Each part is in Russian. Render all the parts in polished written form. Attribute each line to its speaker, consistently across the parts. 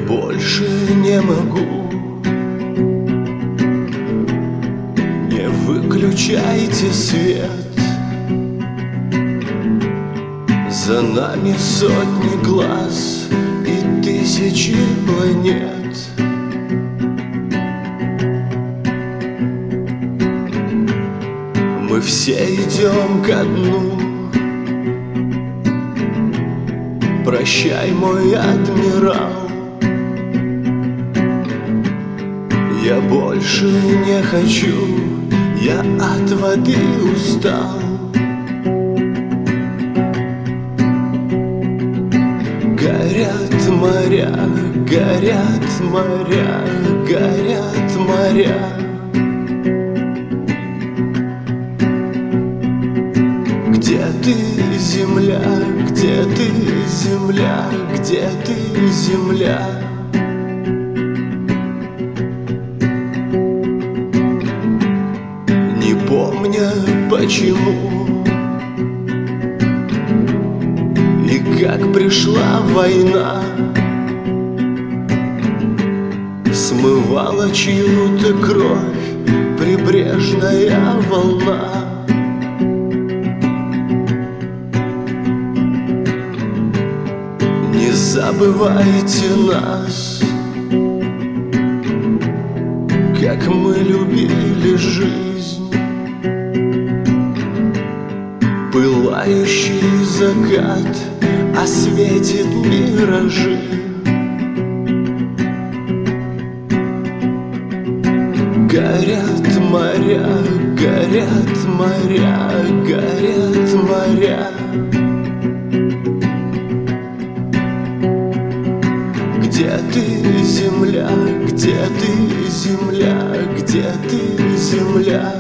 Speaker 1: больше не могу. Не выключайте свет, за нами сотни глаз и тысячи планет. Мы все идем ко дну. Прощай, мой адмирал, я больше не хочу, я от воды устал. Горят моря, горят моря, горят моря. Где ты, земля, где ты, земля, где ты, земля? Не помня почему и как пришла война, смывала чью-то кровь прибрежная волна. Не забывайте нас, как мы любили жизнь. Пылающий закат осветит миражи. Горят моря, горят моря, горят моря. Где ты, земля, где ты, земля, где ты, земля?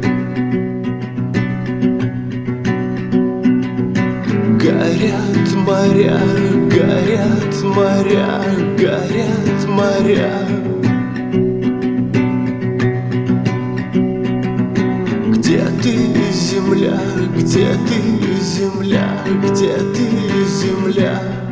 Speaker 1: Горят моря, горят моря, горят моря. Где ты, земля, где ты, земля, где ты, земля?